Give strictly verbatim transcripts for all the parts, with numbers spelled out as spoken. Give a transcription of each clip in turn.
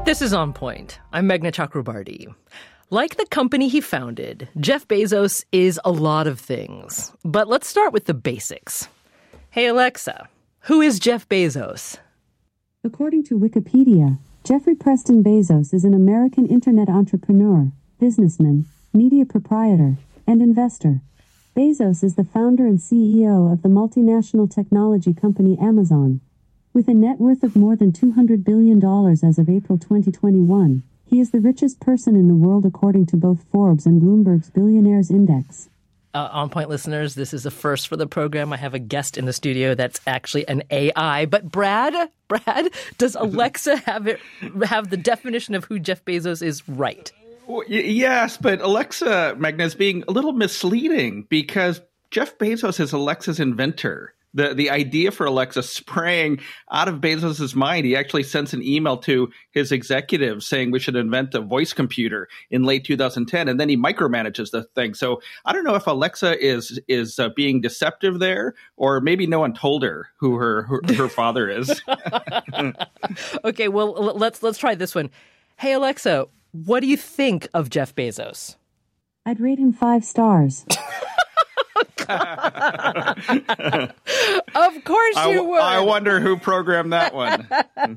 This is On Point. I'm Meghna Chakrabarti. Like the company he founded, Jeff Bezos is a lot of things. But let's start with the basics. Hey, Alexa, who is Jeff Bezos? According to Wikipedia, Jeffrey Preston Bezos is an American internet entrepreneur, businessman, media proprietor, and investor. Bezos is the founder and C E O of the multinational technology company Amazon. With a net worth of more than two hundred billion dollars as of April twenty twenty-one, he is the richest person in the world according to both Forbes and Bloomberg's Billionaires Index. Uh, On Point listeners, this is a first for the program. I have a guest in the studio that's actually an A I. But Brad, Brad, does Alexa have it have the definition of who Jeff Bezos is right? Well, y- yes, but Alexa, Meghna, is being a little misleading because Jeff Bezos is Alexa's inventor. The the idea for Alexa sprang out of Bezos' mind. He actually sends an email to his executives saying we should invent a voice computer in late two thousand ten, and then he micromanages the thing. So I don't know if Alexa is is uh, being deceptive there, or maybe no one told her who her her, her father is. Okay, well let's let's try this one. Hey Alexa, what do you think of Jeff Bezos? I'd rate him five stars. Of course you I, would. I wonder who programmed that one.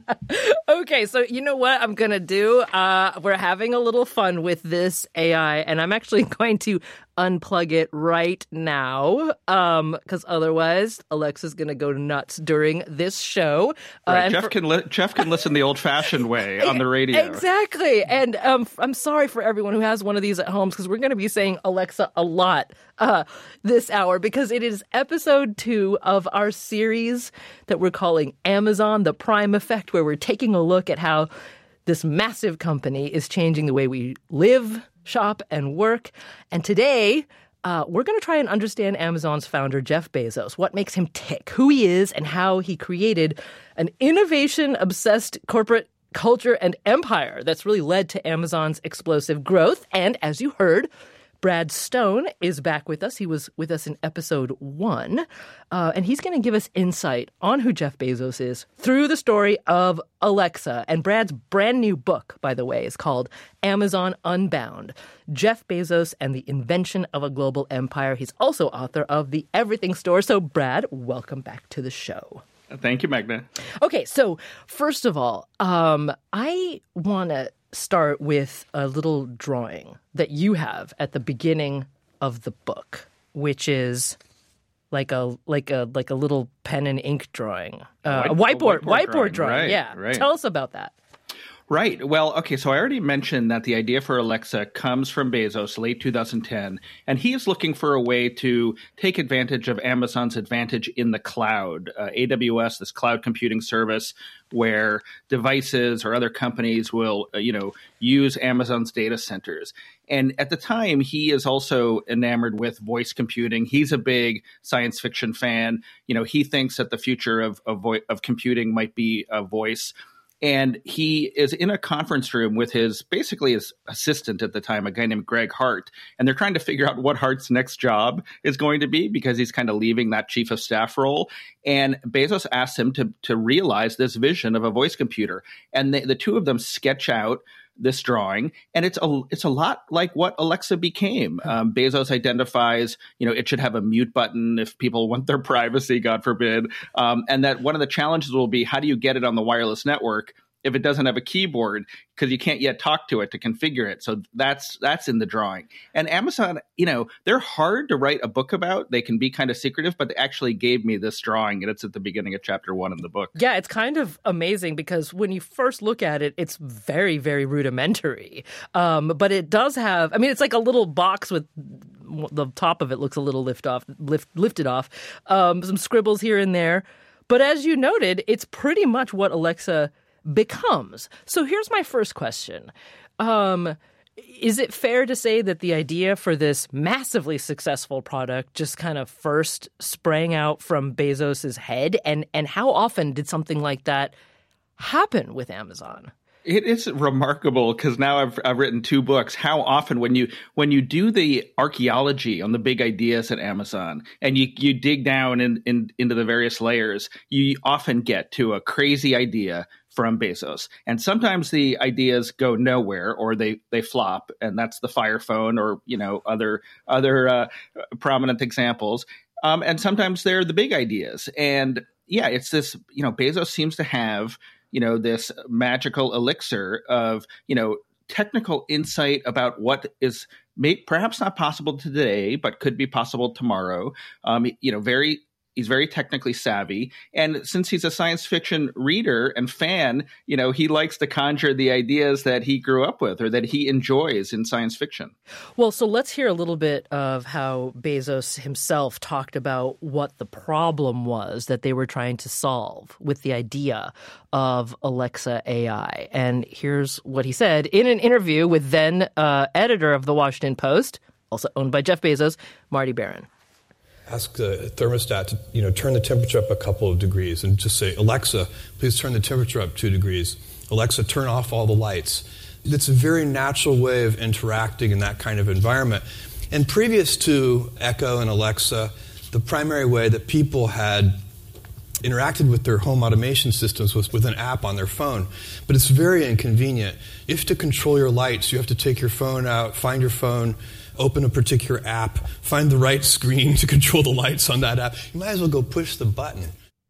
Okay, so you know what I'm going to do? Uh, we're having a little fun with this A I, and I'm actually going to unplug it right now um, because otherwise Alexa's going to go nuts during this show. Right, uh, Jeff, for- can li- Jeff can listen the old-fashioned way on the radio. Exactly. And um, I'm sorry for everyone who has one of these at home because we're going to be saying Alexa a lot uh, this hour because it is episode two of our series that we're calling Amazon, the Prime Effect, where we're taking a look at how this massive company is changing the way we live, shop, and work. And today, uh, we're going to try and understand Amazon's founder, Jeff Bezos, what makes him tick, who he is, and how he created an innovation-obsessed corporate culture and empire that's really led to Amazon's explosive growth. And as you heard, Brad Stone is back with us. He was with us in episode one, uh, and he's going to give us insight on who Jeff Bezos is through the story of Alexa. And Brad's brand new book, by the way, is called Amazon Unbound, Jeff Bezos and the Invention of a Global Empire. He's also author of The Everything Store. So, Brad, welcome back to the show. Thank you, Meghna. Okay, so first of all, um, I want to start with a little drawing that you have at the beginning of the book, which is like a like a like a little pen and ink drawing, uh, a, white, a whiteboard a whiteboard, whiteboard drawing. drawing. Right, yeah, right. Tell us about that. Right. Well, okay, so I already mentioned that the idea for Alexa comes from Bezos, late two thousand ten, and he is looking for a way to take advantage of Amazon's advantage in the cloud. Uh, A W S, this cloud computing service where devices or other companies will, uh, you know, use Amazon's data centers. And at the time, he is also enamored with voice computing. He's a big science fiction fan. You know, he thinks that the future of of, vo- of computing might be a voice. And he is in a conference room with his, basically his assistant at the time, a guy named Greg Hart. And they're trying to figure out what Hart's next job is going to be because he's kind of leaving that chief of staff role. And Bezos asks him to, to realize this vision of a voice computer. And they, the two of them sketch out this drawing, and it's a it's a lot like what Alexa became. Um, Bezos identifies, you know, it should have a mute button if people want their privacy, God forbid, um, and that one of the challenges will be how do you get it on the wireless network if it doesn't have a keyboard because you can't yet talk to it to configure it. So that's that's in the drawing. And Amazon, you know, they're hard to write a book about. They can be kind of secretive, but they actually gave me this drawing, and it's at the beginning of chapter one in the book. Yeah, it's kind of amazing because when you first look at it, it's very, very rudimentary. Um, but it does have, I mean, it's like a little box with the top of it looks a little lift off, lift, lifted off, um, some scribbles here and there. But as you noted, it's pretty much what Alexa becomes. So here's my first question. Um, is it fair to say that the idea for this massively successful product just kind of first sprang out from Bezos's head? And, and how often did something like that happen with Amazon? It is remarkable because now I've I've written two books. How often when you when you do the archaeology on the big ideas at Amazon and you you dig down in, in into the various layers, you often get to a crazy idea from Bezos. And sometimes the ideas go nowhere or they they flop, and that's the Fire Phone or you know other other uh, prominent examples. Um, and sometimes they're the big ideas. And yeah, it's this you know Bezos seems to have you know, this magical elixir of, you know, technical insight about what is may, perhaps not possible today, but could be possible tomorrow. Um, you know, very he's very technically savvy. And since he's a science fiction reader and fan, you know, he likes to conjure the ideas that he grew up with or that he enjoys in science fiction. Well, so let's hear a little bit of how Bezos himself talked about what the problem was that they were trying to solve with the idea of Alexa A I. And here's what he said in an interview with then uh, editor of the Washington Post, also owned by Jeff Bezos, Marty Baron. Ask the thermostat to, you know, turn the temperature up a couple of degrees and just say, Alexa, please turn the temperature up two degrees. Alexa, turn off all the lights. It's a very natural way of interacting in that kind of environment. And previous to Echo and Alexa, the primary way that people had interacted with their home automation systems was with an app on their phone. But it's very inconvenient. If to control your lights, you have to take your phone out, find your phone, open a particular app, find the right screen to control the lights on that app. You might as well go push the button.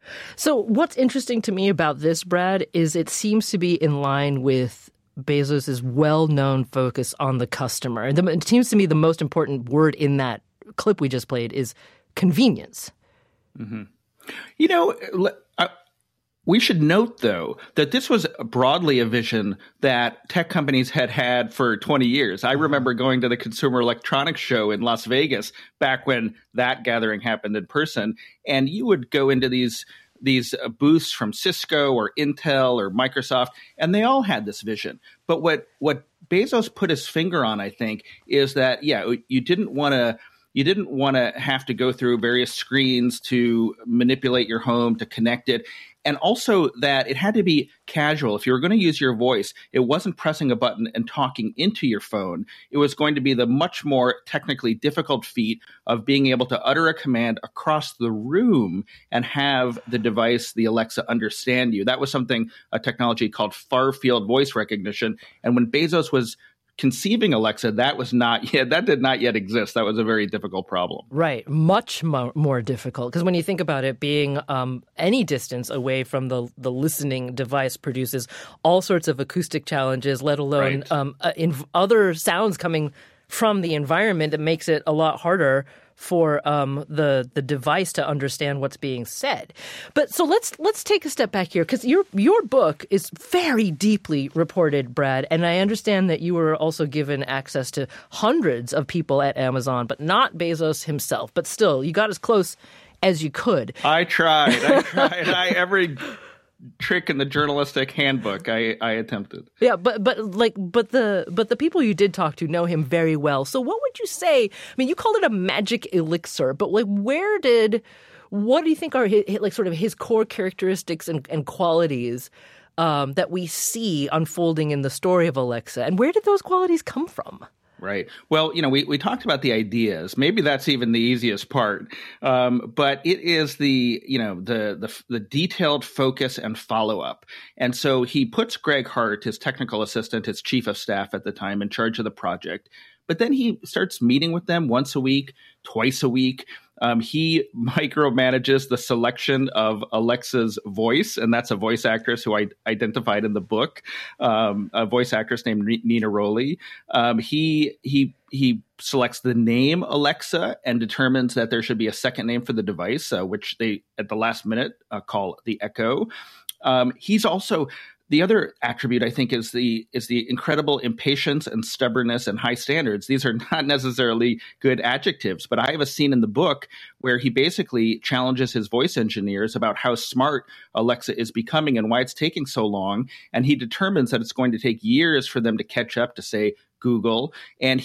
So what's interesting to me about this, Brad, is it seems to be in line with Bezos' well-known focus on the customer. And it seems to me the most important word in that clip we just played is convenience. Mm-hmm. You know, I, we should note, though, that this was broadly a vision that tech companies had had for twenty years. I remember going to the Consumer Electronics Show in Las Vegas back when that gathering happened in person, and you would go into these these booths from Cisco or Intel or Microsoft, and they all had this vision. But what what Bezos put his finger on, I think, is that, yeah, you didn't want to You didn't want to have to go through various screens to manipulate your home, to connect it. And also that it had to be casual. If you were going to use your voice, it wasn't pressing a button and talking into your phone. It was going to be the much more technically difficult feat of being able to utter a command across the room and have the device, the Alexa, understand you. That was something, a technology called far field voice recognition. And when Bezos was conceiving Alexa, that was not yet, that did not yet exist. That was a very difficult problem. Right. Much mo- more difficult. Because when you think about it, being um, any distance away from the, the listening device produces all sorts of acoustic challenges, let alone right. um, uh, in other sounds coming from the environment that makes it a lot harder for um, the the device to understand what's being said. But so let's let's take a step back here, because your your book is very deeply reported, Brad, and I understand that you were also given access to hundreds of people at Amazon, but not Bezos himself. But still, you got as close as you could. I tried. I tried. I every trick in the journalistic handbook I, I attempted. Yeah, but but like but the but the people you did talk to know him very well. So what would you say? I mean, you called it a magic elixir, but like where did what do you think are his, like sort of his core characteristics and, and qualities um, that we see unfolding in the story of Alexa, and where did those qualities come from? Right. Well, you know, we, we talked about the ideas. Maybe that's even the easiest part. Um, but it is the, you know, the, the the detailed focus and follow up. And so he puts Greg Hart, his technical assistant, his chief of staff at the time, in charge of the project. But then he starts meeting with them once a week, twice a week. Um, he micromanages the selection of Alexa's voice, and that's a voice actress who I identified in the book, um, a voice actress named Nina Rowley. Um, he he he selects the name Alexa and determines that there should be a second name for the device, uh, which they at the last minute uh, call the Echo. Um, he's also The other attribute, I think, is the is the incredible impatience and stubbornness and high standards. These are not necessarily good adjectives, but I have a scene in the book where he basically challenges his voice engineers about how smart Alexa is becoming and why it's taking so long. And he determines that it's going to take years for them to catch up to, say, Google. And he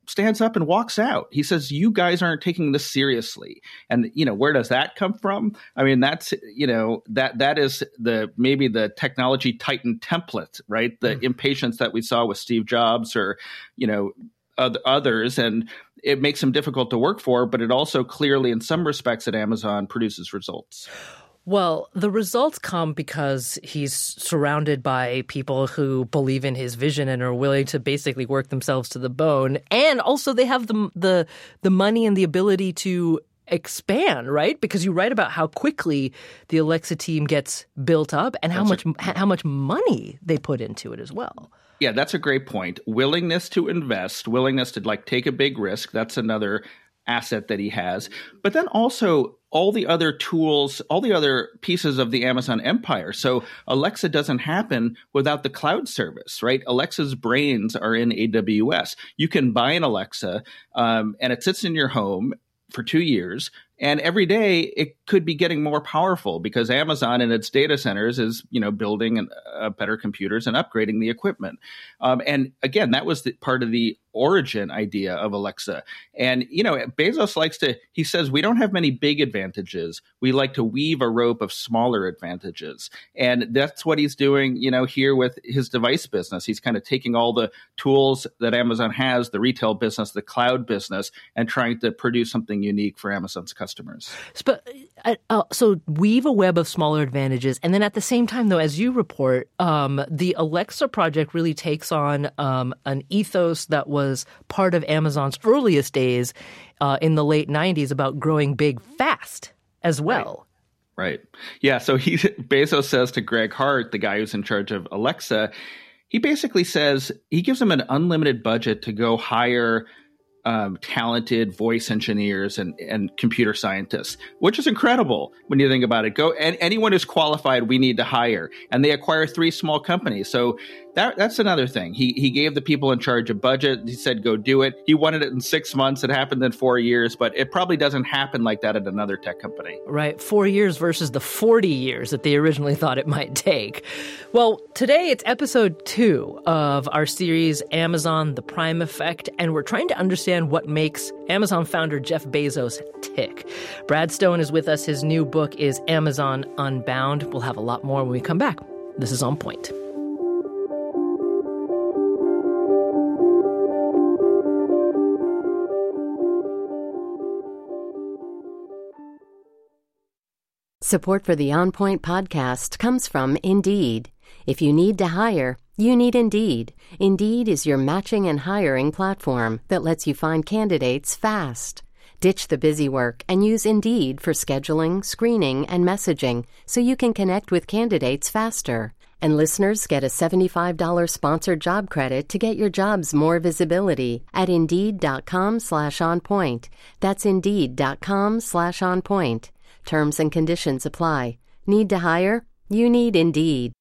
stands up and walks out. He says, you guys aren't taking this seriously. And, you know, where does that come from? I mean, that's, you know, that that is the maybe the technology titan template, right? The mm. impatience that we saw with Steve Jobs or, you know, others. And it makes them difficult to work for, but it also clearly, in some respects, at Amazon produces results. Well, the results come because he's surrounded by people who believe in his vision and are willing to basically work themselves to the bone. And also they have the the, the money and the ability to expand, right? Because you write about how quickly the Alexa team gets built up and how That's much a- how much money they put into it as well. Yeah, that's a great point. Willingness to invest, willingness to like take a big risk. That's another asset that he has. But then also all the other tools, all the other pieces of the Amazon empire. So Alexa doesn't happen without the cloud service, right? Alexa's brains are in A W S. You can buy an Alexa um, and it sits in your home for two years. And every day it could be getting more powerful because Amazon in its data centers is, you know, building uh, better computers and upgrading the equipment. Um, and again, that was the, part of the origin idea of Alexa. And, you know, Bezos likes to, he says, we don't have many big advantages. We like to weave a rope of smaller advantages. And that's what he's doing, you know, here with his device business. He's kind of taking all the tools that Amazon has, the retail business, the cloud business, and trying to produce something unique for Amazon's customers. But, uh, uh, so weave a web of smaller advantages. And then at the same time, though, as you report, um, the Alexa project really takes on um, an ethos that was was part of Amazon's earliest days uh, in the late nineties about growing big fast as well. Right. right. Yeah. So he Bezos says to Greg Hart, the guy who's in charge of Alexa, he basically says he gives him an unlimited budget to go hire Um, talented voice engineers and, and computer scientists, which is incredible when you think about it. Go and anyone who's qualified, we need to hire. And they acquire three small companies. So that that's another thing. He he gave the people in charge a budget. He said, go do it. He wanted it in six months. It happened in four years, but it probably doesn't happen like that at another tech company. Right. Four years versus the forty years that they originally thought it might take. Well, today it's episode two of our series, Amazon, The Prime Effect, and we're trying to understand what makes Amazon founder Jeff Bezos tick. Brad Stone is with us. His new book is Amazon Unbound. We'll have a lot more when we come back. This is On Point. Support for the On Point podcast comes from Indeed. If you need to hire, you need Indeed. Indeed is your matching and hiring platform that lets you find candidates fast. Ditch the busy work and use Indeed for scheduling, screening, and messaging so you can connect with candidates faster. And listeners get a seventy-five dollars sponsored job credit to get your jobs more visibility at Indeed.com slash on point. That's Indeed.com slash on point. Terms and conditions apply. Need to hire? You need Indeed.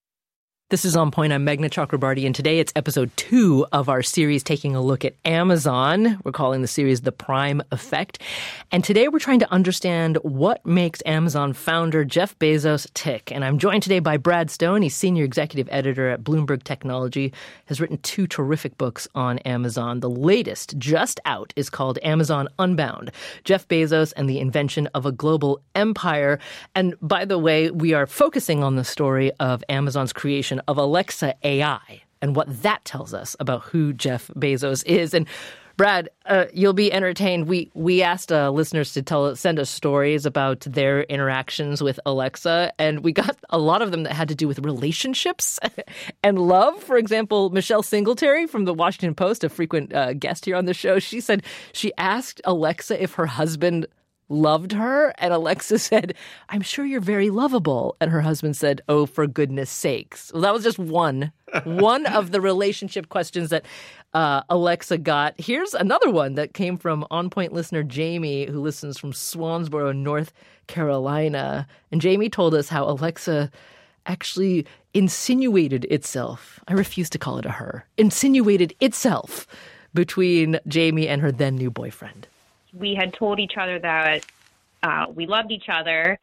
This is On Point. I'm Meghna Chakrabarty, and today it's episode two of our series taking a look at Amazon. We're calling the series The Prime Effect. And today we're trying to understand what makes Amazon founder Jeff Bezos tick. And I'm joined today by Brad Stone. He's senior executive editor at Bloomberg Technology, has written two terrific books on Amazon. The latest, just out, is called Amazon Unbound, Jeff Bezos and the Invention of a Global Empire. And by the way, we are focusing on the story of Amazon's creation of Alexa A I and what that tells us about who Jeff Bezos is. And Brad, uh, you'll be entertained. We we asked uh, listeners to tell send us stories about their interactions with Alexa, and we got a lot of them that had to do with relationships and love. For example, Michelle Singletary from the Washington Post, a frequent uh, guest here on the show, she said she asked Alexa if her husband loved her, and Alexa said, "I'm sure you're very lovable." And her husband said, "Oh, for goodness sakes." Well, that was just one, one of the relationship questions that uh, Alexa got. Here's another one that came from On Point listener Jamie, who listens from Swansboro, North Carolina. And Jamie told us how Alexa actually insinuated itself. I refuse to call it a her. Insinuated itself between Jamie and her then new boyfriend. We had told each other that uh, we loved each other,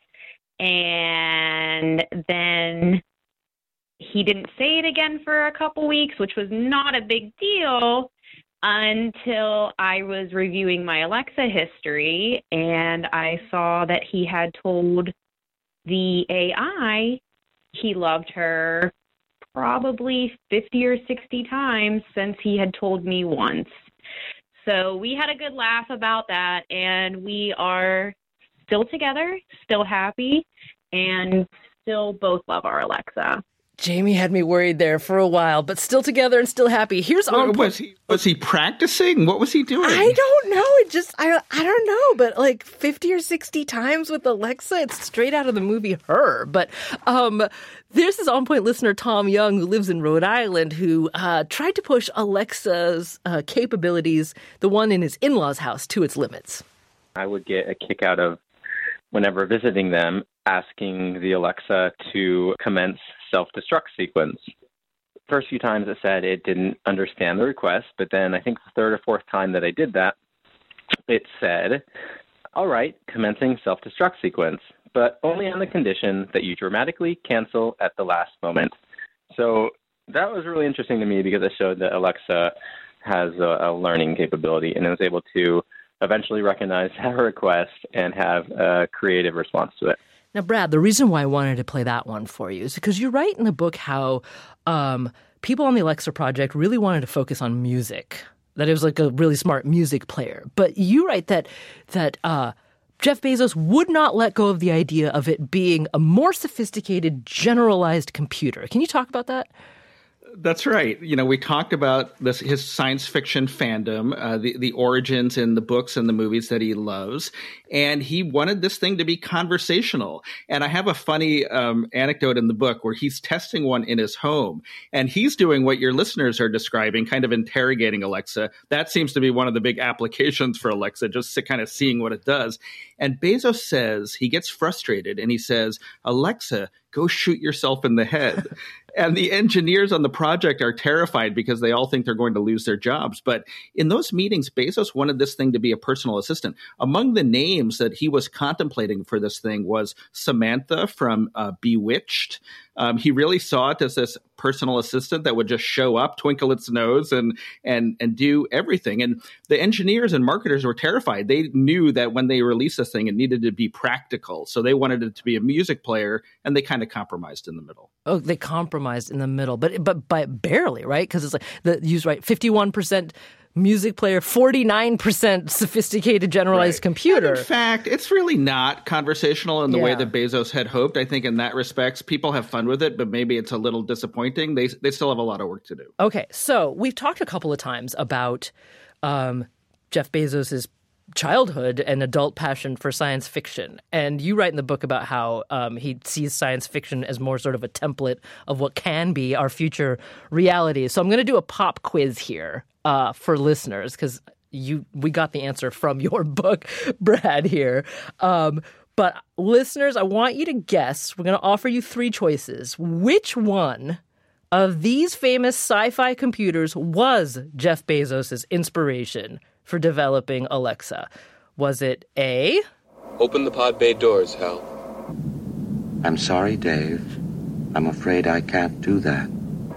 and then he didn't say it again for a couple weeks, which was not a big deal. until I was reviewing my Alexa history and I saw that he had told the A I he loved her probably fifty or sixty times since he had told me once. So we had a good laugh about that, and we are still together, still happy, and still both love our Alexa. Jamie had me worried there for a while, but still together and still happy. Here's on. Was he was he practicing? What was he doing? I don't know. It just I I don't know, but like fifty or sixty times with Alexa, it's straight out of the movie Her. But um, there's this On Point listener, Tom Young, who lives in Rhode Island, who uh, tried to push Alexa's uh, capabilities, the one in his in-laws' house, to its limits. I would get a kick out of whenever visiting them, asking the Alexa to commence self-destruct sequence. First few times it said it didn't understand the request, but then I think the third or fourth time that I did that, it said, all right, commencing self-destruct sequence, but only on the condition that you dramatically cancel at the last moment. So that was really interesting to me because it showed that Alexa has a, a learning capability and is able to eventually recognize that request and have a creative response to it. Now, Brad, the reason why I wanted to play that one for you is because you write in the book how um, people on the Alexa project really wanted to focus on music, that it was like a really smart music player. But you write that that uh, Jeff Bezos would not let go of the idea of it being a more sophisticated, generalized computer. Can you talk about that? That's right. You know, we talked about this, his science fiction fandom, uh, the, the origins in the books and the movies that he loves. And he wanted this thing to be conversational. And I have a funny um, anecdote in the book where he's testing one in his home. And he's doing what your listeners are describing, kind of interrogating Alexa. That seems to be one of the big applications for Alexa, just to kind of seeing what it does. And Bezos says, he gets frustrated and he says, Alexa, go shoot yourself in the head. And the engineers on the project are terrified because they all think they're going to lose their jobs. But in those meetings, Bezos wanted this thing to be a personal assistant. Among the names that he was contemplating for this thing was Samantha from uh, Bewitched. Um, he really saw it as this personal assistant that would just show up, twinkle its nose, and and and do everything. And the engineers and marketers were terrified. They knew that when they released this thing, it needed to be practical. So they wanted it to be a music player, and they kind of compromised in the middle. Oh, they compromised in the middle, but but by barely, right? Because it's like the use right, fifty-one percent music player, forty-nine percent sophisticated generalized right. computer. And in fact, it's really not conversational in the yeah. way that Bezos had hoped. I think in that respects, people have fun with it, but maybe it's a little disappointing. They they still have a lot of work to do. Okay, so we've talked a couple of times about um, Jeff Bezos's childhood and adult passion for science fiction. And you write in the book about how um, he sees science fiction as more sort of a template of what can be our future reality. So I'm going to do a pop quiz here uh, for listeners because you we got the answer from your book, Brad, here. Um, but listeners, I want you to guess. We're going to offer you three choices. Which one of these famous sci-fi computers was Jeff Bezos' inspiration for developing Alexa? Was it A? Open the pod bay doors, Hal. I'm sorry, Dave. I'm afraid I can't do that.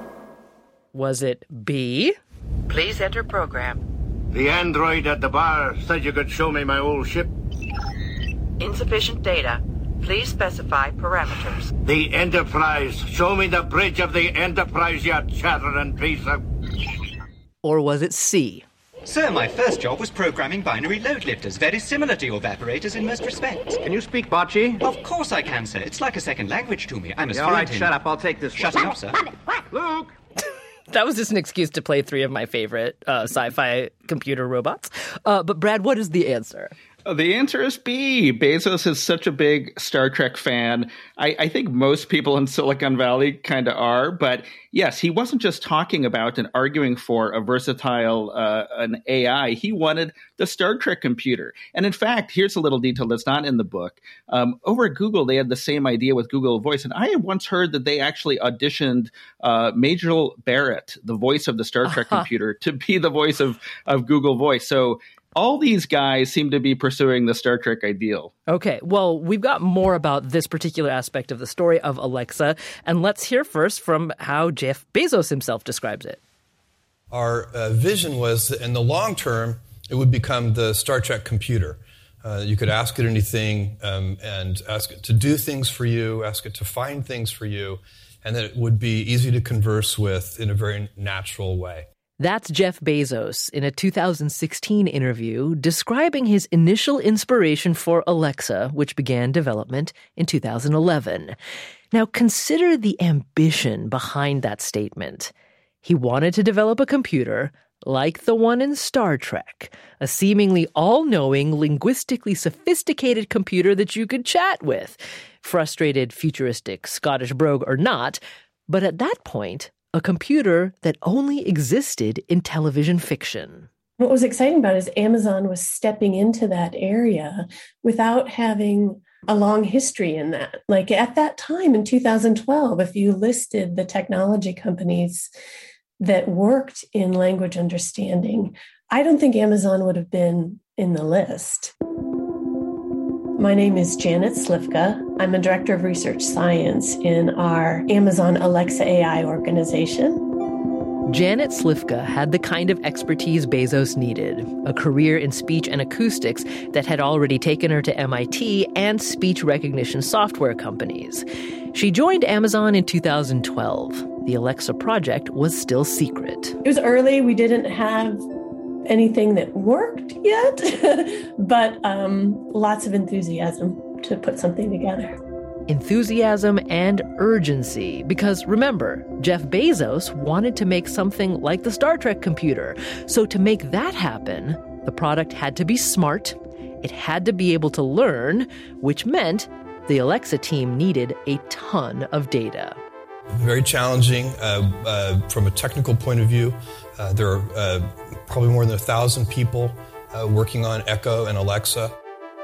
Was it B? Please enter program. The android at the bar said you could show me my old ship. Insufficient data. Please specify parameters. The Enterprise. Show me the bridge of the Enterprise, you chattering piece of... Or was it C? Sir, my first job was programming binary load lifters, very similar to your evaporators in most respects. Can you speak Bocce? Of course I can, sir. It's like a second language to me. I'm as yeah, fluent all right, in... shut up. I'll take this Shut one. up, sir. Luke! That was just an excuse to play three of my favorite uh, sci-fi computer robots. Uh, but Brad, what is the answer? The answer is B. Bezos is such a big Star Trek fan. I, I think most people in Silicon Valley kind of are. But yes, he wasn't just talking about and arguing for a versatile uh, an A I. He wanted the Star Trek computer. And in fact, here's a little detail that's not in the book. Um, over at Google, they had the same idea with Google Voice. And I had once heard that they actually auditioned uh, Majel Barrett, the voice of the Star Trek uh-huh. computer, to be the voice of, of Google Voice. So all these guys seem to be pursuing the Star Trek ideal. Okay, well, we've got more about this particular aspect of the story of Alexa, and let's hear first from how Jeff Bezos himself describes it. our uh, vision was that in the long term, it would become the Star Trek computer. Uh, you could ask it anything um, and ask it to do things for you, ask it to find things for you, and that it would be easy to converse with in a very natural way. That's Jeff Bezos in a two thousand sixteen interview describing his initial inspiration for Alexa, which began development in two thousand eleven. Now, consider the ambition behind that statement. He wanted to develop a computer like the one in Star Trek, a seemingly all-knowing, linguistically sophisticated computer that you could chat with. Frustrated, futuristic, Scottish brogue or not, but at that point, a computer that only existed in television fiction. What was exciting about it is Amazon was stepping into that area without having a long history in that. Like at that time in two thousand twelve, if you listed the technology companies that worked in language understanding, I don't think Amazon would have been in the list. My name is Janet Slifka. I'm a director of research science in our Amazon Alexa A I organization. Janet Slifka had the kind of expertise Bezos needed, a career in speech and acoustics that had already taken her to M I T and speech recognition software companies. She joined Amazon in two thousand twelve. The Alexa project was still secret. It was early. We didn't have anything that worked yet, but um, lots of enthusiasm to put something together. Enthusiasm and urgency, because remember, Jeff Bezos wanted to make something like the Star Trek computer. So to make that happen, the product had to be smart, it had to be able to learn, which meant the Alexa team needed a ton of data. Very challenging uh, uh, from a technical point of view. Uh, there are uh, probably more than a thousand people uh, working on Echo and Alexa.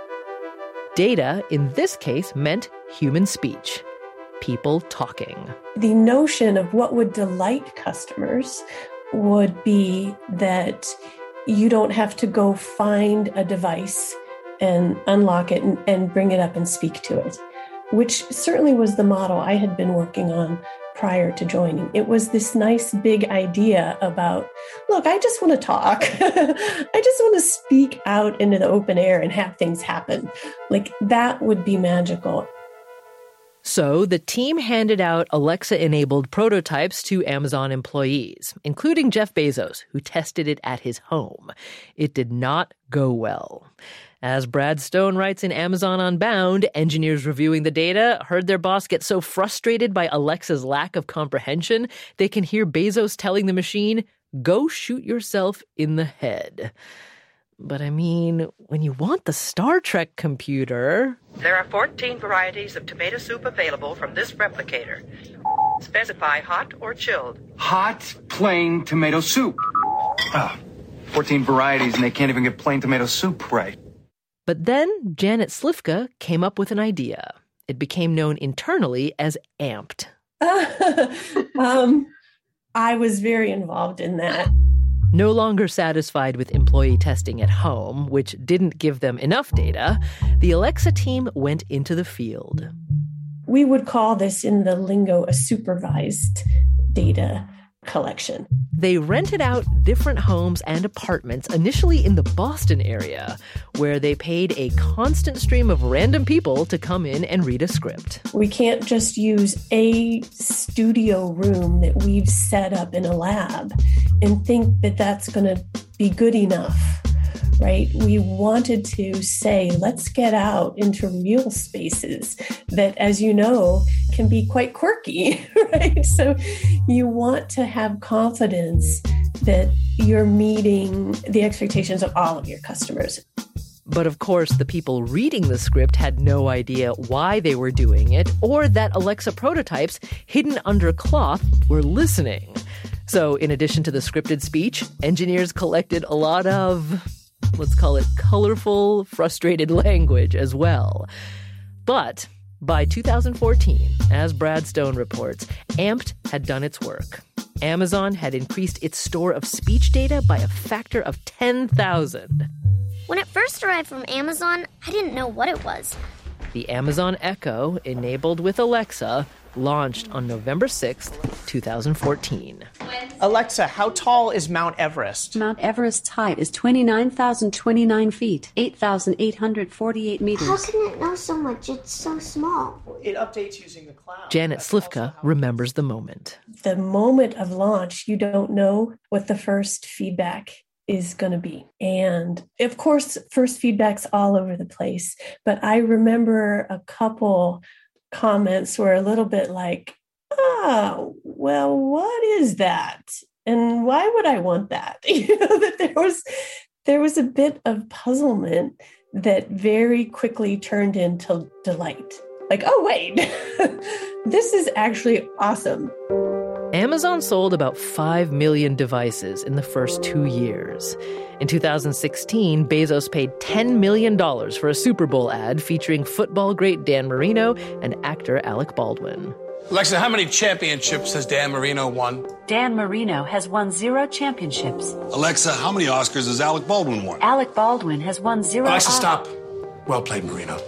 Data, in this case, meant human speech, people talking. The notion of what would delight customers would be that you don't have to go find a device and unlock it and, and bring it up and speak to it, which certainly was the model I had been working on prior to joining. It was this nice big idea about, look, I just want to talk. I just want to speak out into the open air and have things happen. Like that would be magical. So the team handed out Alexa-enabled prototypes to Amazon employees, including Jeff Bezos, who tested it at his home. It did not go well. As Brad Stone writes in Amazon Unbound, engineers reviewing the data heard their boss get so frustrated by Alexa's lack of comprehension, they can hear Bezos telling the machine, "Go shoot yourself in the head." But I mean, when you want the Star Trek computer... There are fourteen varieties of tomato soup available from this replicator. Specify hot or chilled. Hot, plain tomato soup. Ah, fourteen varieties and they can't even get plain tomato soup right. But then Janet Slifka came up with an idea. It became known internally as AMPed. um, I was very involved in that. No longer satisfied with employee testing at home, which didn't give them enough data, the Alexa team went into the field. We would call this in the lingo a supervised data collection. They rented out different homes and apartments, initially in the Boston area, where they paid a constant stream of random people to come in and read a script. We can't just use a studio room that we've set up in a lab and think that that's going to be good enough, right? We wanted to say, let's get out into real spaces that, as you know, can be quite quirky, right? So you want to have confidence that you're meeting the expectations of all of your customers. But of course, the people reading the script had no idea why they were doing it, or that Alexa prototypes hidden under cloth were listening. So in addition to the scripted speech, engineers collected a lot of, let's call it colorful, frustrated language as well. But by two thousand fourteen, as Brad Stone reports, AMPed had done its work. Amazon had increased its store of speech data by a factor of ten thousand. When it first arrived from Amazon, I didn't know what it was. The Amazon Echo, enabled with Alexa, launched on November sixth, twenty fourteen. When Alexa, how tall is Mount Everest? Mount Everest's height is twenty-nine thousand twenty-nine feet, eight thousand eight hundred forty-eight meters. How can it know so much? It's so small. It updates using the cloud. Janet Slifka remembers the moment. The moment of launch, you don't know what the first feedback is going to be. And of course, first feedback's all over the place. But I remember a couple comments were a little bit like, oh, well, what is that? And why would I want that? You know, that there was there was a bit of puzzlement that very quickly turned into delight. Like, oh, wait, this is actually awesome. Amazon sold about five million devices in the first two years. In two thousand sixteen, Bezos paid ten million dollars for a Super Bowl ad featuring football great Dan Marino and actor Alec Baldwin. Alexa, how many championships has Dan Marino won? Dan Marino has won zero championships. Alexa, how many Oscars has Alec Baldwin won? Alec Baldwin has won zero. Alexa, stop. Well played, Marino.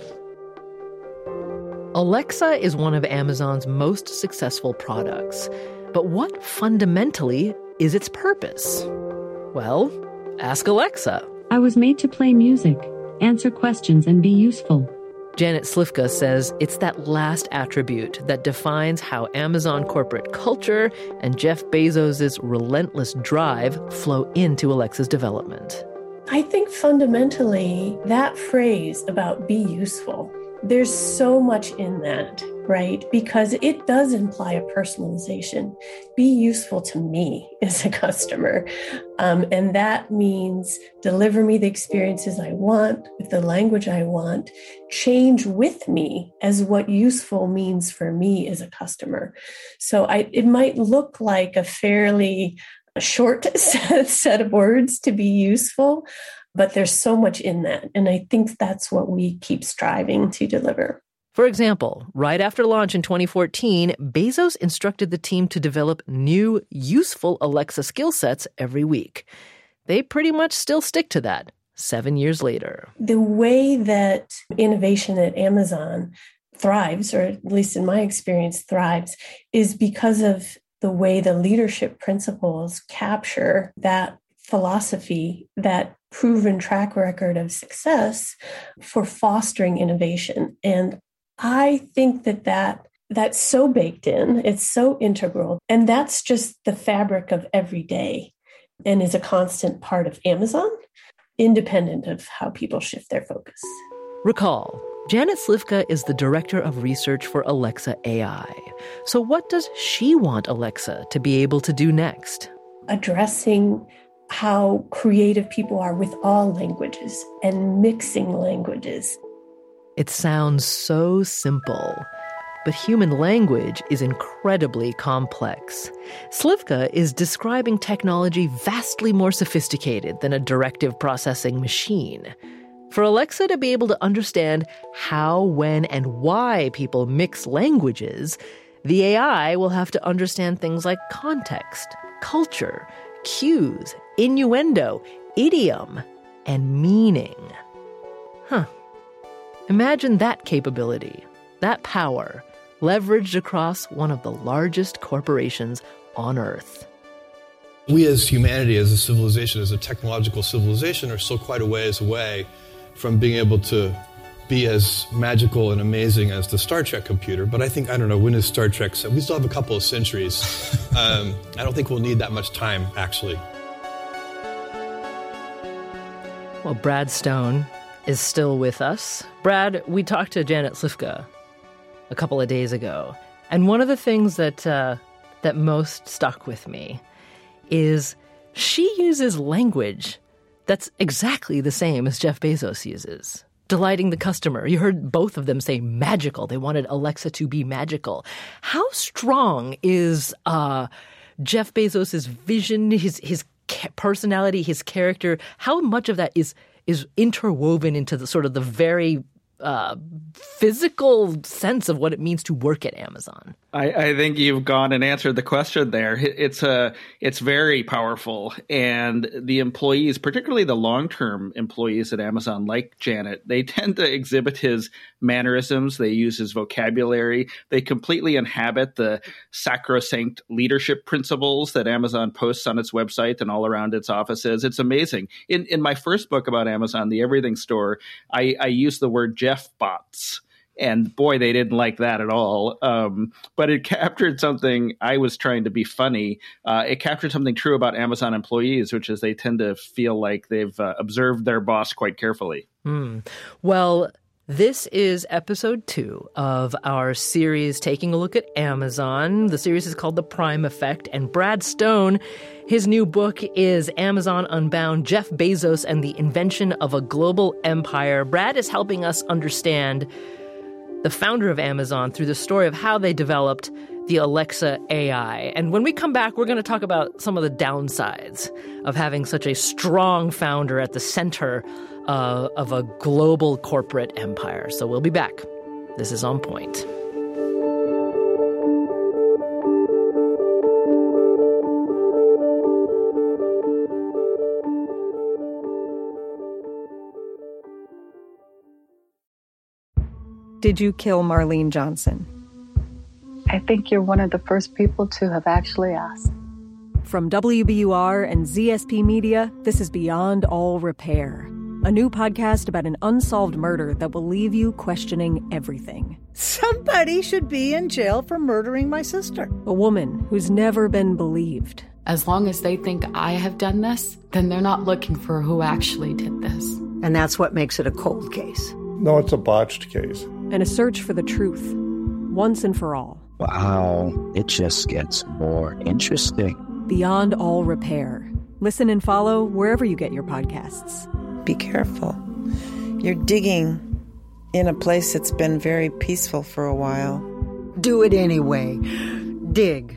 Alexa is one of Amazon's most successful products. But what fundamentally is its purpose? Well, ask Alexa. I was made to play music, answer questions, and be useful. Janet Slifka says it's that last attribute that defines how Amazon corporate culture and Jeff Bezos' relentless drive flow into Alexa's development. I think fundamentally that phrase about be useful, there's so much in that, right? Because it does imply a personalization. Be useful to me as a customer. Um, and that means deliver me the experiences I want with the language I want, change with me as what useful means for me as a customer. So I, it might look like a fairly short set, set of words to be useful, but there's so much in that. And I think that's what we keep striving to deliver. For example, right after launch in twenty fourteen, Bezos instructed the team to develop new, useful Alexa skill sets every week. They pretty much still stick to that seven years later. The way that innovation at Amazon thrives, or at least in my experience thrives, is because of the way the leadership principles capture that philosophy, that proven track record of success for fostering innovation. And I think that, that that's so baked in, it's so integral, and that's just the fabric of every day and is a constant part of Amazon, independent of how people shift their focus. Recall, Janet Slifka is the director of research for Alexa A I. So what does she want Alexa to be able to do next? Addressing how creative people are with all languages and mixing languages. It sounds so simple, but human language is incredibly complex. Slifka is describing technology vastly more sophisticated than a directive processing machine. For Alexa to be able to understand how, when, and why people mix languages, the A I will have to understand things like context, culture, cues, innuendo, idiom, and meaning. Huh. Imagine that capability, that power, leveraged across one of the largest corporations on Earth. We as humanity, as a civilization, as a technological civilization, are still quite a ways away from being able to be as magical and amazing as the Star Trek computer. But I think, I don't know, when is Star Trek set? We still have a couple of centuries. um, I don't think we'll need that much time, actually. Well, Brad Stone is still with us. Brad, we talked to Janet Slifka a couple of days ago, and one of the things that uh, that most stuck with me is she uses language that's exactly the same as Jeff Bezos uses. Delighting the customer. You heard both of them say magical. They wanted Alexa to be magical. How strong is uh, Jeff Bezos' vision, his his personality, his character? How much of that is is interwoven into the sort of the very uh, physical sense of what it means to work at Amazon? I, I think you've gone and answered the question there. It's a, it's very powerful. And the employees, particularly the long-term employees at Amazon, like Janet, they tend to exhibit his mannerisms. They use his vocabulary. They completely inhabit the sacrosanct leadership principles that Amazon posts on its website and all around its offices. It's amazing. In in my first book about Amazon, The Everything Store, I, I used the word Jeff bots. And boy, they didn't like that at all. Um, but it captured something. I was trying to be funny. Uh, it captured something true about Amazon employees, which is they tend to feel like they've uh, observed their boss quite carefully. Mm. Well, this is episode two of our series taking a look at Amazon. The series is called The Prime Effect. And Brad Stone, his new book is Amazon Unbound, Jeff Bezos and the Invention of a Global Empire. Brad is helping us understand the founder of Amazon through the story of how they developed the Alexa A I. And when we come back, we're going to talk about some of the downsides of having such a strong founder at the center uh, of a global corporate empire. So we'll be back. This is On Point. Did you kill Marlene Johnson? I think you're one of the first people to have actually asked. From W B U R and Z S P Media, this is Beyond All Repair, a new podcast about an unsolved murder that will leave you questioning everything. Somebody should be in jail for murdering my sister. A woman who's never been believed. As long as they think I have done this, then they're not looking for who actually did this. And that's what makes it a cold case. No, it's a botched case. And a search for the truth, once and for all. Wow, it just gets more interesting. Beyond All Repair. Listen and follow wherever you get your podcasts. Be careful. You're digging in a place that's been very peaceful for a while. Do it anyway. Dig.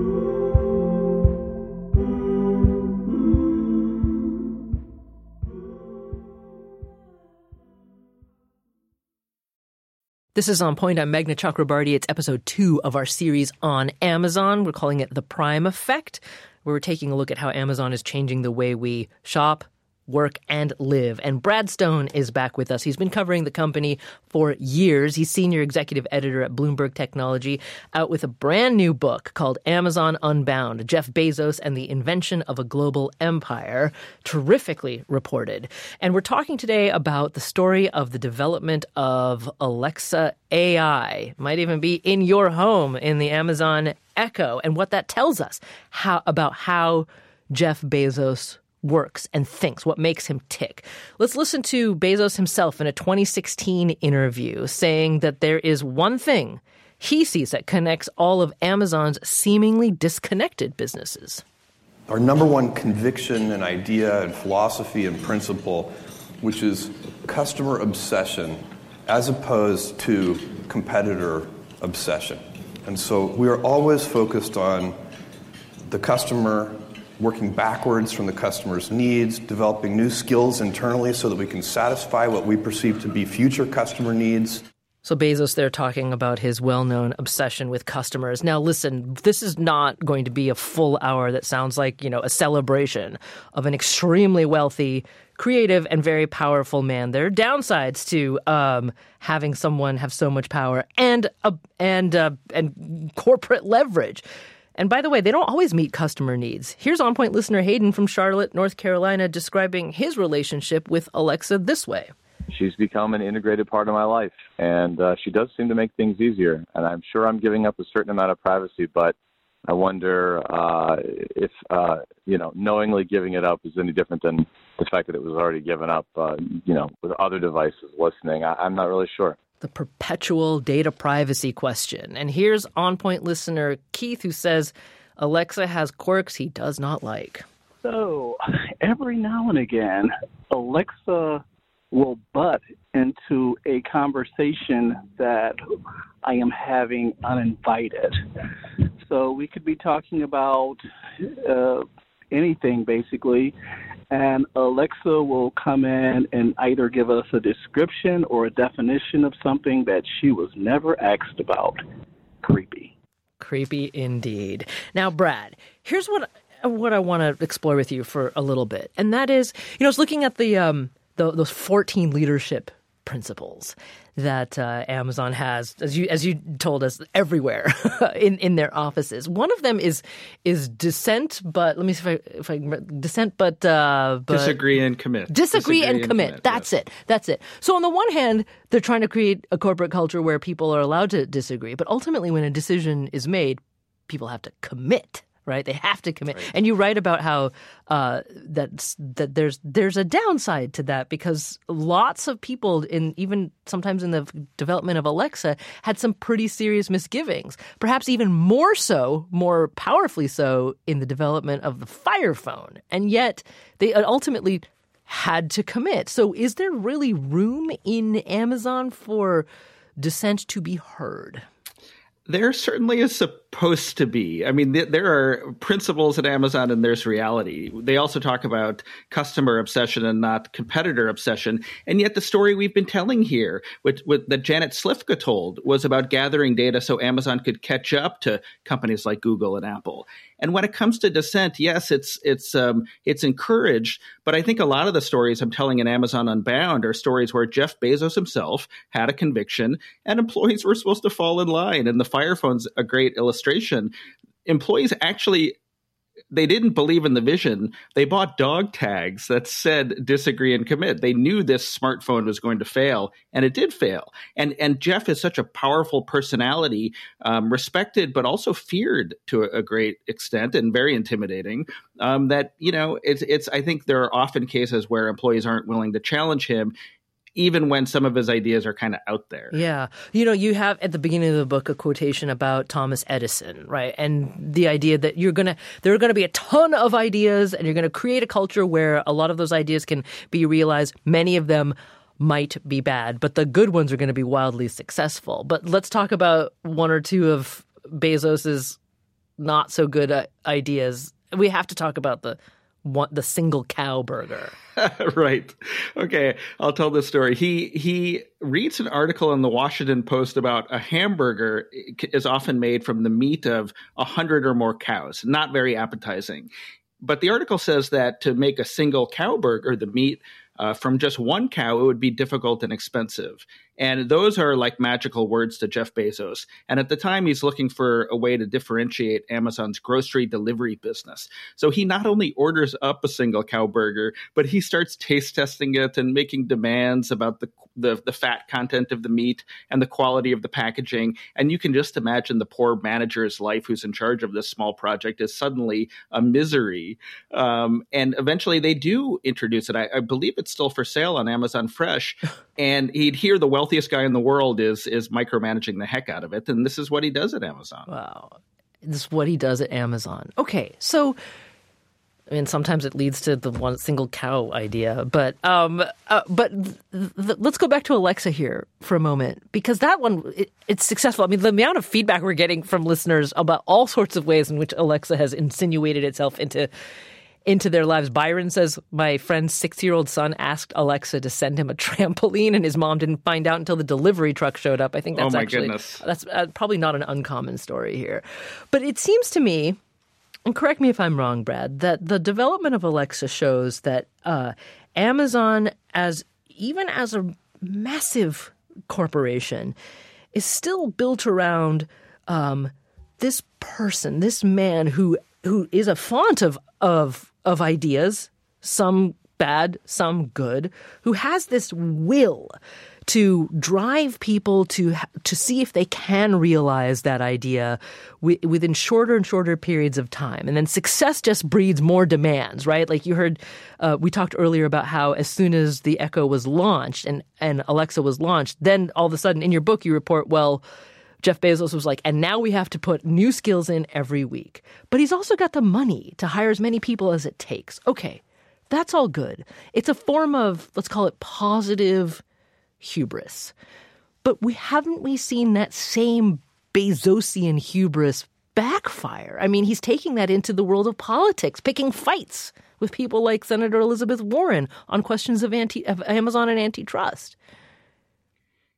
This is On Point. I'm Meghna Chakrabarty. It's episode two of our series on Amazon. We're calling it The Prime Effect, where we're taking a look at how Amazon is changing the way we shop, work, and live. And Brad Stone is back with us. He's been covering the company for years. He's senior executive editor at Bloomberg Technology, out with a brand new book called Amazon Unbound, Jeff Bezos and the Invention of a Global Empire, terrifically reported. And we're talking today about the story of the development of Alexa A I. Might even be in your home in the Amazon Echo, and what that tells us how about how Jeff Bezos works and thinks, what makes him tick. Let's listen to Bezos himself in a twenty sixteen interview saying that there is one thing he sees that connects all of Amazon's seemingly disconnected businesses. Our number one conviction and idea and philosophy and principle, which is customer obsession as opposed to competitor obsession. And so we are always focused on the customer, working backwards from the customer's needs, developing new skills internally so that we can satisfy what we perceive to be future customer needs. So Bezos there talking about his well-known obsession with customers. Now, listen, this is not going to be a full hour that sounds like, you know, a celebration of an extremely wealthy, creative, and very powerful man. There are downsides to um, having someone have so much power and uh, and uh, and corporate leverage. And by the way, they don't always meet customer needs. Here's On Point listener Hayden from Charlotte, North Carolina, describing his relationship with Alexa this way. She's become an integrated part of my life, and uh, she does seem to make things easier. And I'm sure I'm giving up a certain amount of privacy, but I wonder uh, if, uh, you know, knowingly giving it up is any different than the fact that it was already given up, uh, you know, with other devices listening. I- I'm not really sure. The perpetual data privacy question. And here's On Point listener Keith, who says Alexa has quirks he does not like. So every now and again, Alexa will butt into a conversation that I am having uninvited. So we could be talking about uh, anything, basically, and Alexa will come in and either give us a description or a definition of something that she was never asked about. Creepy. Creepy indeed. Now, Brad, here's what what I want to explore with you for a little bit, and that is, you know, I was looking at the um the, those fourteen leadership principles that uh, Amazon has, as you as you told us, everywhere in, in their offices. One of them is is dissent, but let me see if I if I dissent, but, uh, but disagree and commit. Disagree, disagree and, and commit. commit. That's yes. it. That's it. So on the one hand, they're trying to create a corporate culture where people are allowed to disagree, but ultimately, when a decision is made, people have to commit. Right, they have to commit, right. And you write about how uh, that's that there's there's a downside to that because lots of people, in even sometimes in the development of Alexa, had some pretty serious misgivings. Perhaps even more so, more powerfully so, in the development of the Fire Phone, and yet they ultimately had to commit. So, is there really room in Amazon for dissent to be heard? There certainly is supposed to be. I mean, th- there are principles at Amazon and there's reality. They also talk about customer obsession and not competitor obsession. And yet the story we've been telling here, which, which, that Janet Slifka told, was about gathering data so Amazon could catch up to companies like Google and Apple. And when it comes to dissent, yes, it's it's um, it's encouraged. But I think a lot of the stories I'm telling in Amazon Unbound are stories where Jeff Bezos himself had a conviction and employees were supposed to fall in line. And the Fire Phone's a great illustration. Employees actually, they didn't believe in the vision. They bought dog tags that said disagree and commit. They knew this smartphone was going to fail, and it did fail. And and Jeff is such a powerful personality, um, respected but also feared to a, a great extent and very intimidating, um, that, you know, it's, it's, I think there are often cases where employees aren't willing to challenge him, even when some of his ideas are kind of out there. Yeah. You know, you have at the beginning of the book a quotation about Thomas Edison, right? And the idea that you're going to, there are going to be a ton of ideas and you're going to create a culture where a lot of those ideas can be realized. Many of them might be bad, but the good ones are going to be wildly successful. But let's talk about one or two of Bezos's not so good uh, ideas. We have to talk about the Want the single cow burger. Right. Okay. I'll tell this story. He he reads an article in the Washington Post about a hamburger is often made from the meat of a hundred or more cows. Not very appetizing. But the article says that to make a single cow burger, the meat uh, from just one cow, it would be difficult and expensive. And those are like magical words to Jeff Bezos. And at the time, he's looking for a way to differentiate Amazon's grocery delivery business. So he not only orders up a single cow burger, but he starts taste testing it and making demands about the, the, the fat content of the meat and the quality of the packaging. And you can just imagine the poor manager's life who's in charge of this small project is suddenly a misery. Um, and eventually they do introduce it. I, I believe it's still for sale on Amazon Fresh. And he'd hear the wealthiest guy in the world is is micromanaging the heck out of it. And this is what he does at Amazon. Wow. This is what he does at Amazon. Okay. So, I mean, sometimes it leads to the one single cow idea. But um, uh, but th- th- let's go back to Alexa here for a moment, because that one, it, it's successful. I mean, the amount of feedback we're getting from listeners about all sorts of ways in which Alexa has insinuated itself into into their lives. Byron says, my friend's six-year-old son asked Alexa to send him a trampoline, and his mom didn't find out until the delivery truck showed up. I think that's oh my actually goodness. that's uh, probably not an uncommon story here. But it seems to me, and correct me if I'm wrong, Brad, that the development of Alexa shows that uh, Amazon, as even as a massive corporation, is still built around um, this person, this man who who is a font of of of ideas, some bad, some good, who has this will to drive people to to see if they can realize that idea w- within shorter and shorter periods of time. And then success just breeds more demands, right? Like you heard, uh, we talked earlier about how as soon as the Echo was launched and, and Alexa was launched, then all of a sudden in your book you report, well, Jeff Bezos was like, and now we have to put new skills in every week. But he's also got the money to hire as many people as it takes. Okay, that's all good. It's a form of, let's call it positive hubris. But we haven't we seen that same Bezosian hubris backfire? I mean, he's taking that into the world of politics, picking fights with people like Senator Elizabeth Warren on questions of, anti, of Amazon and antitrust.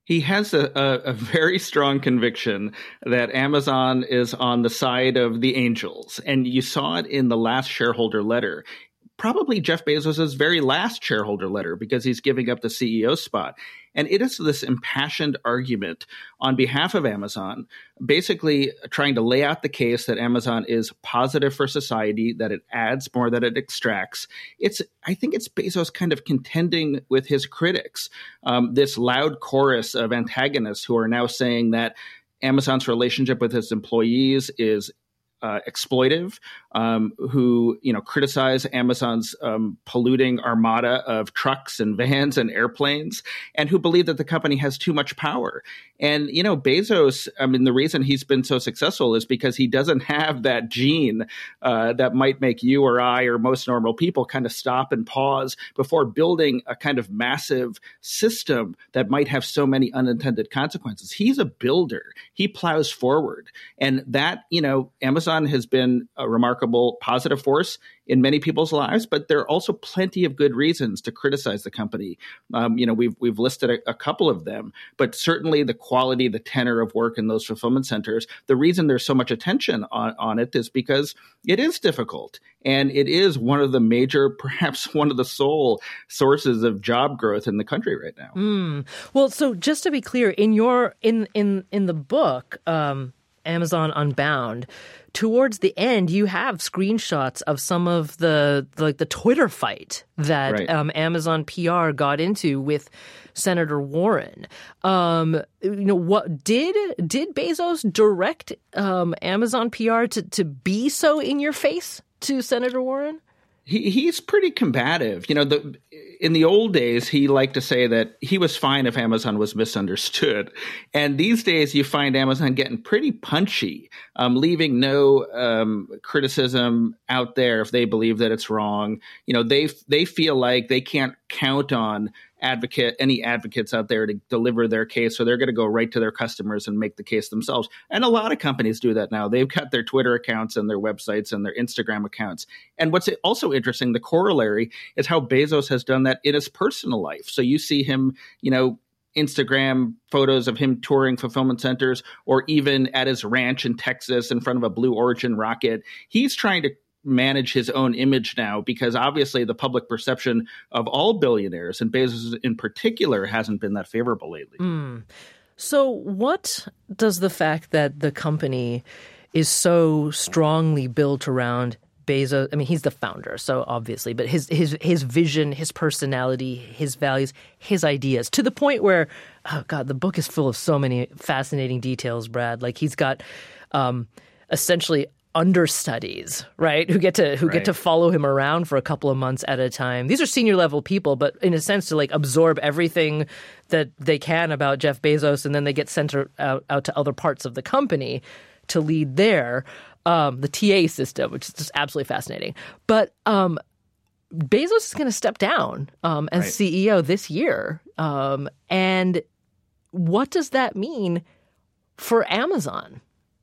He has a, a, a very strong conviction that Amazon is on the side of the angels. And you saw it in the last shareholder letter. Probably Jeff Bezos' very last shareholder letter, because he's giving up the C E O spot. And it is this impassioned argument on behalf of Amazon, basically trying to lay out the case that Amazon is positive for society, that it adds more than it extracts. It's, I think it's Bezos kind of contending with his critics, um, this loud chorus of antagonists who are now saying that Amazon's relationship with its employees is Uh, exploitive, um, who you know criticize Amazon's um, polluting armada of trucks and vans and airplanes, and who believe that the company has too much power. And you know Bezos, I mean, the reason he's been so successful is because he doesn't have that gene uh, that might make you or I or most normal people kind of stop and pause before building a kind of massive system that might have so many unintended consequences. He's a builder. He plows forward, and that you know Amazon has been a remarkable positive force in many people's lives, but there are also plenty of good reasons to criticize the company. Um, you know, we've we've listed a, a couple of them, but certainly the quality, the tenor of work in those fulfillment centers. The reason there's so much attention on, on it is because it is difficult, and it is one of the major, perhaps one of the sole sources of job growth in the country right now. Mm. Well, so just to be clear, in your in in in the book, um, Amazon Unbound, towards the end, you have screenshots of some of the like the Twitter fight that Right. um, Amazon P R got into with Senator Warren. Um, you know, what did did Bezos direct um, Amazon P R to to be so in your face to Senator Warren? He, he's pretty combative. You know, the, in the old days, he liked to say that he was fine if Amazon was misunderstood. And these days, you find Amazon getting pretty punchy, um, leaving no um, criticism out there if they believe that it's wrong. You know, they they feel like they can't count on advocate any advocates out there to deliver their case, so they're going to go right to their customers and make the case themselves. And a lot of companies do that now. They've got their Twitter accounts and their websites and their Instagram accounts. And what's also interesting, the corollary, is how Bezos has done that in his personal life. So you see him, you know, Instagram photos of him touring fulfillment centers, or even at his ranch in Texas in front of a Blue Origin rocket. He's trying to manage his own image now, because obviously the public perception of all billionaires, and Bezos in particular, hasn't been that favorable lately. Mm. So what does the fact that the company is so strongly built around Bezos, I mean, he's the founder, so obviously, but his his his vision, his personality, his values, his ideas, to the point where, oh God, the book is full of so many fascinating details, Brad. Like he's got um, essentially understudies, right? Who get to who Right. get to follow him around for a couple of months at a time. These are senior level people, but in a sense to like absorb everything that they can about Jeff Bezos, and then they get sent out, out to other parts of the company to lead there. Um, the T A system, which is just absolutely fascinating. But um, Bezos is going to step down um, as Right. C E O this year. Um, and what does that mean for Amazon?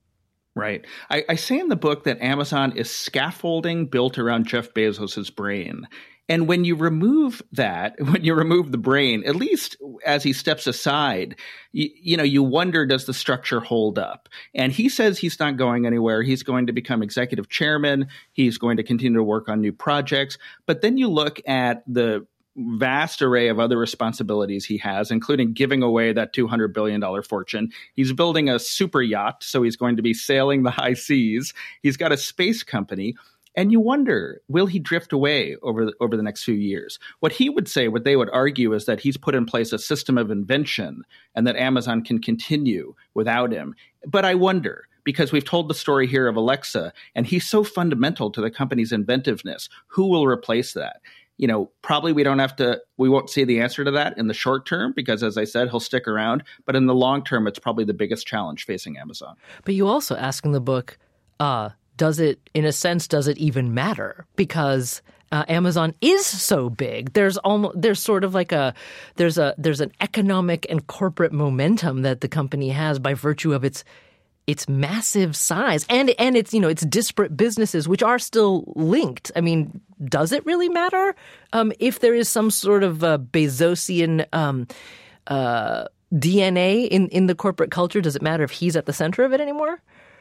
Right. I, I say in the book that Amazon is scaffolding built around Jeff Bezos's brain. And when you remove that, when you remove the brain, at least as he steps aside, you, you know, you wonder, does the structure hold up? And he says he's not going anywhere. He's going to become executive chairman. He's going to continue to work on new projects. But then you look at the vast array of other responsibilities he has, including giving away that two hundred billion dollars fortune. He's building a super yacht, so he's going to be sailing the high seas. He's got a space company. And you wonder, will he drift away over the, over the next few years? What he would say, what they would argue, is that he's put in place a system of invention and that Amazon can continue without him. But I wonder, because we've told the story here of Alexa, and he's so fundamental to the company's inventiveness, who will replace that? You know, probably we don't have to, we won't see the answer to that in the short term, because as I said, he'll stick around. But in the long term, it's probably the biggest challenge facing Amazon. But you also ask in the book, uh, does it, in a sense, does it even matter? Because uh, Amazon is so big. There's almost, there's sort of like a, there's a, there's an economic and corporate momentum that the company has by virtue of its, its massive size and, and its, you know, its disparate businesses, which are still linked. I mean, does it really matter um, if there is some sort of uh, Bezosian um, uh, D N A in, in the corporate culture? Does it matter if he's at the center of it anymore?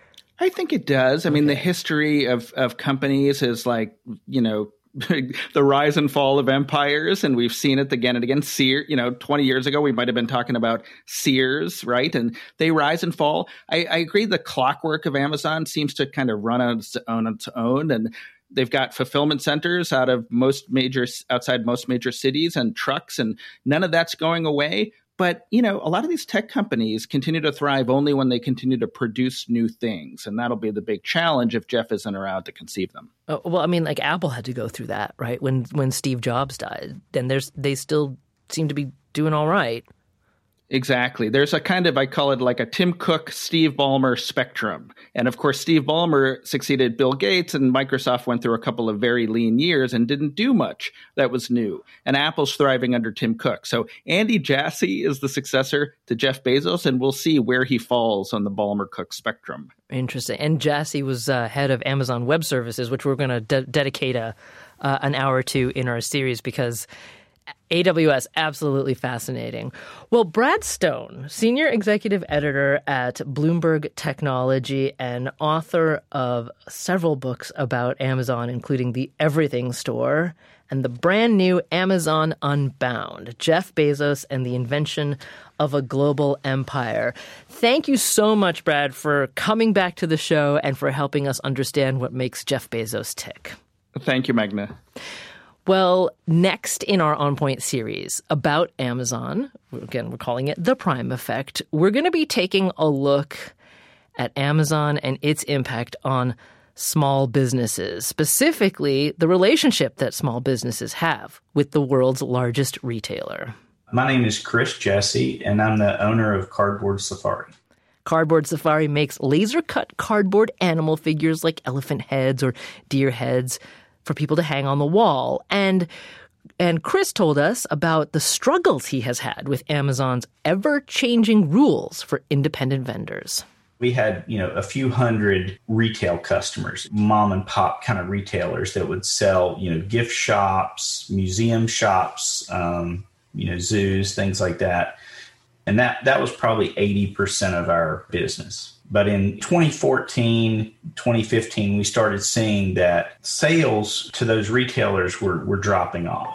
I think it does. I mean, the history of, of companies is like, you know, the rise and fall of empires, and we've seen it again and again. Sears, you know, twenty years ago, we might have been talking about Sears, right? And they rise and fall. I, I agree. The clockwork of Amazon seems to kind of run on its own, on its own, and they've got fulfillment centers out of most major, outside most major cities, and trucks, and none of that's going away. But, you know, a lot of these tech companies continue to thrive only when they continue to produce new things. And that'll be the big challenge if Jeff isn't around to conceive them. Oh, well, I mean, like Apple had to go through that, right? When when Steve Jobs died, then there's they still seem to be doing all right. Exactly. There's a kind of, I call it like a Tim Cook, Steve Ballmer spectrum. And of course, Steve Ballmer succeeded Bill Gates, and Microsoft went through a couple of very lean years and didn't do much that was new. And Apple's thriving under Tim Cook. So Andy Jassy is the successor to Jeff Bezos, and we'll see where he falls on the Ballmer-Cook spectrum. Interesting. And Jassy was uh, head of Amazon Web Services, which we're going to de- dedicate a, uh, an hour to in our series because A W S, absolutely fascinating. Well, Brad Stone, senior executive editor at Bloomberg Technology and author of several books about Amazon, including The Everything Store and the brand new Amazon Unbound, Jeff Bezos and the Invention of a Global Empire. Thank you so much, Brad, for coming back to the show and for helping us understand what makes Jeff Bezos tick. Thank you, Magna. Well, next in our On Point series about Amazon, again, we're calling it The Prime Effect, we're going to be taking a look at Amazon and its impact on small businesses, specifically the relationship that small businesses have with the world's largest retailer. My name is Chris Jesse, and I'm the owner of Cardboard Safari. Cardboard Safari makes laser-cut cardboard animal figures like elephant heads or deer heads for people to hang on the wall. And and Chris told us about the struggles he has had with Amazon's ever-changing rules for independent vendors. We had, you know, a few hundred retail customers, mom and pop kind of retailers that would sell, you know, gift shops, museum shops, um, you know, zoos, things like that. And that, that was probably eighty percent of our business. But in twenty fourteen, twenty fifteen, we started seeing that sales to those retailers were, were dropping off.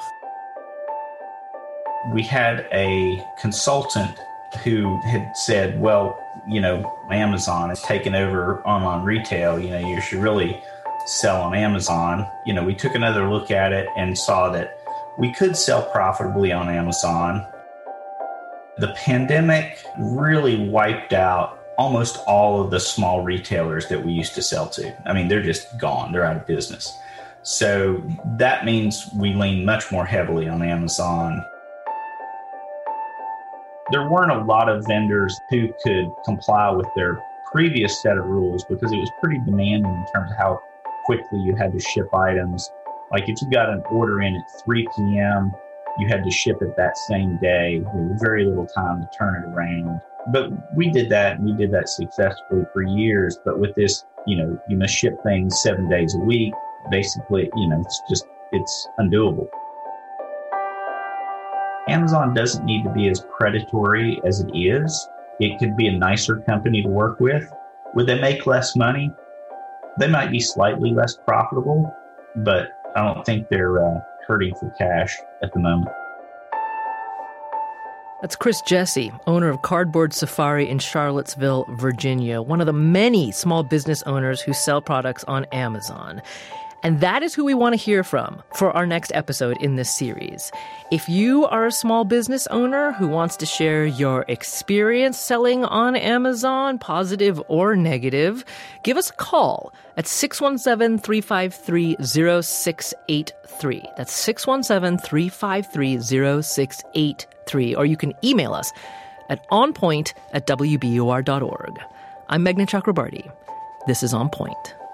We had a consultant who had said, well, you know, Amazon has taken over online retail. You know, you should really sell on Amazon. You know, we took another look at it and saw that we could sell profitably on Amazon. The pandemic really wiped out almost all of the small retailers that we used to sell to. I mean, they're just gone. They're out of business. So that means we lean much more heavily on Amazon. There weren't a lot of vendors who could comply with their previous set of rules because it was pretty demanding in terms of how quickly you had to ship items. Like if you got an order in at three p.m., you had to ship it that same day with very little time to turn it around. But we did that, and we did that successfully for years. But with this, you know, you must ship things seven days a week. Basically, you know, it's just, it's undoable. Amazon doesn't need to be as predatory as it is. It could be a nicer company to work with. Would they make less money? They might be slightly less profitable, but I don't think they're uh, hurting for cash at the moment. That's Chris Jesse, owner of Cardboard Safari in Charlottesville, Virginia, one of the many small business owners who sell products on Amazon. And that is who we want to hear from for our next episode in this series. If you are a small business owner who wants to share your experience selling on Amazon, positive or negative, give us a call at six one seven, three five three, zero six eight three. That's six one seven, three five three, zero six eight three. Or you can email us at onpoint at w b u r dot org. I'm Meghna Chakrabarty. This is On Point.